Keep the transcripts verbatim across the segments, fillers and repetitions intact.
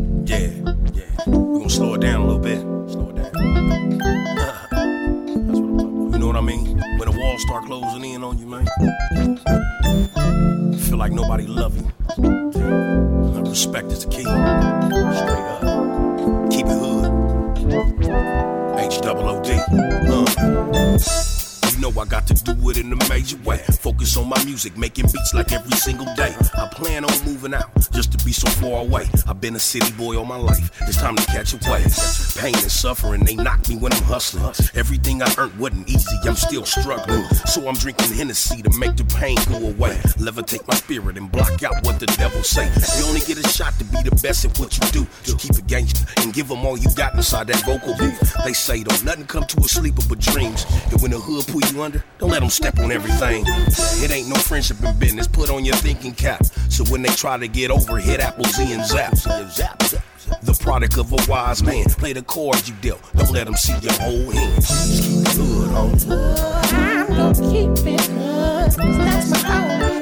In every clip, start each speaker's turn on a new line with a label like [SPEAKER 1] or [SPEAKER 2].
[SPEAKER 1] Yeah, yeah. We're gonna slow it down a little bit. Slow it down. That's what I'm talking about. You know what I mean? When the walls start closing in on you, man. You feel like nobody love you. Respect is the key. Straight up. Keep it hood. H O O D. Uh. You know I got to do it in a major way. Focus on my music, making beats like every single day. I plan on moving out, just to be so far away. I've been a city boy all my life, it's time to catch a wave. Pain and suffering, they knock me when I'm hustling. Everything I earned wasn't easy, I'm still struggling. So I'm drinking Hennessy to make the pain go away. Levitate my spirit and block out what the devil say. You only get a shot to be the best at what you do. So keep it gangster and give them all you got inside that vocal booth. They say don't nothing come to a sleeper but dreams. And when the hood pull you under, don't let them step on everything. It ain't no friendship in business, put on your thinking cap. So when they try to get over, hit Apple Z and zap. The product of a wise man, play the cards you dealt. Don't let them see your whole hand. Just keep it hood, homie.
[SPEAKER 2] I'm gonna keep it hood, 'cause that's my only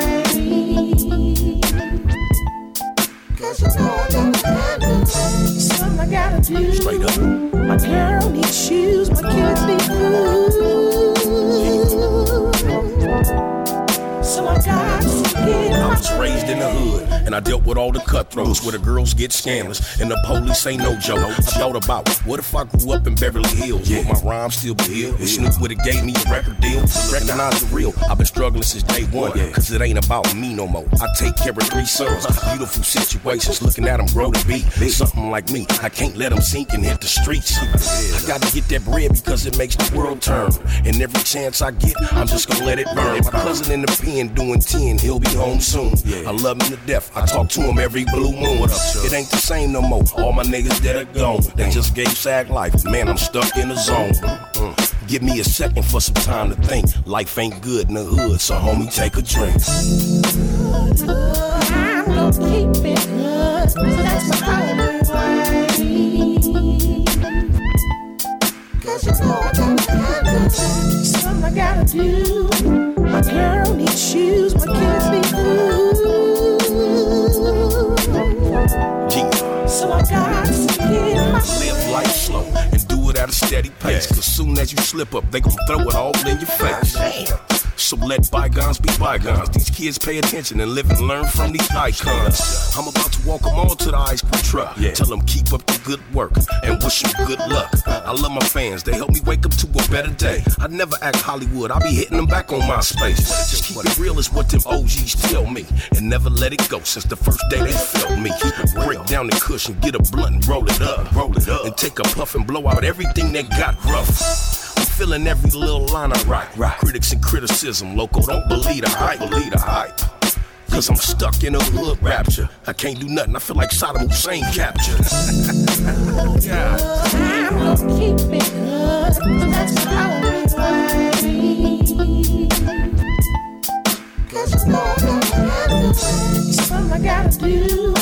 [SPEAKER 2] way. 'Cause you know I gotta handle something I gotta do.
[SPEAKER 1] Straight up.
[SPEAKER 2] My girl needs shoes, my kids need food. So I got to get
[SPEAKER 1] I was raised in the hood, and I dealt with all the cutthroats where the girls get scandalous and the police ain't no joke. I thought about what if I grew up in Beverly Hills, would my rhymes still be here? If Snoop would've gave me a record deal, recognize the real. I've been struggling since day one, cause it ain't about me no more. I take care of three sons, beautiful situations, looking at them grow to be something like me. I can't let them sink and hit the streets. I gotta get that bread because it makes the world turn, and every chance I get, I'm just gonna let it burn. My cousin in the pen doing ten, he'll be home soon. I love him to death, I talk to him every blue moon. It ain't the same no more, all my niggas that are gone. They just gave Sag life, man, I'm stuck in the zone. Mm. Give me a second for some time to think. Life ain't good in the hood, so homie, take a drink.
[SPEAKER 2] I'm gonna keep it hood, 'cause that's my only way. 'Cause you know I gotta handle something I gotta do. My girl needs shoes, my kids need food. So I got to get my
[SPEAKER 1] live life slow and do it at a steady pace. Cause soon as you slip up, they gon' throw it all in your face. So let bygones be bygones. These kids pay attention and live and learn from these icons. I'm about to walk them all to the ice cream truck. Yeah. Tell them keep up the good work and wish them good luck. I love my fans, they help me wake up to a better day. I never act Hollywood, I be hitting them back on my space. Just keep it real is what them O Gs tell me, and never let it go since the first day they felt me. Break down the cushion, get a blunt and roll it up, roll it up, and take a puff and blow out everything that got rough. I'm feeling every little line I write. Right. Critics and criticism, loco, don't believe the hype, believe the hype. Cause I'm stuck in a hood rapture. I can't do nothing, I feel like Saddam Hussein captured. God.
[SPEAKER 2] I'm gonna keep it hood, 'cause that's my only way. 'Cause you know I gotta handle something I gotta do.